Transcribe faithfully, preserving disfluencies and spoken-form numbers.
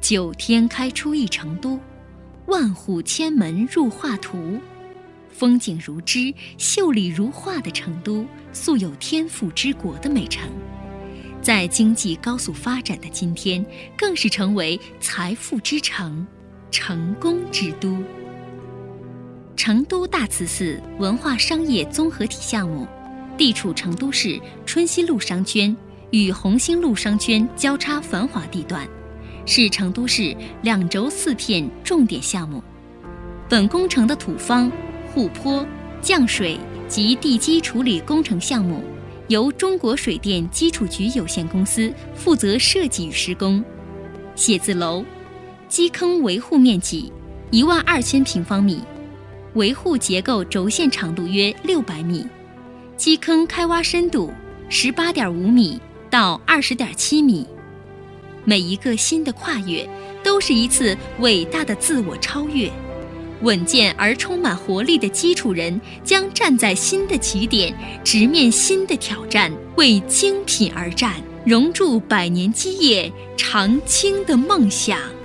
九天开出一成都，万户千门入画图。风景如织、秀丽如画的成都，素有天府之国的美称，在经济高速发展的今天，更是成为财富之城、成功之都。成都大慈寺文化商业综合体项目，地处成都市春熙路商圈与红星路商圈交叉繁华地段，是成都市两轴四片重点项目。本工程的土方、护坡、降水及地基处理工程项目，由中国水电基础局有限公司负责设计与施工。写字楼基坑维护面积一万二千平方米，维护结构轴线长度约六百米，基坑开挖深度十八点五米到二十点七米。每一个新的跨越，都是一次伟大的自我超越。稳健而充满活力的基础人将站在新的起点，直面新的挑战，为精品而战，熔铸百年基业长青的梦想。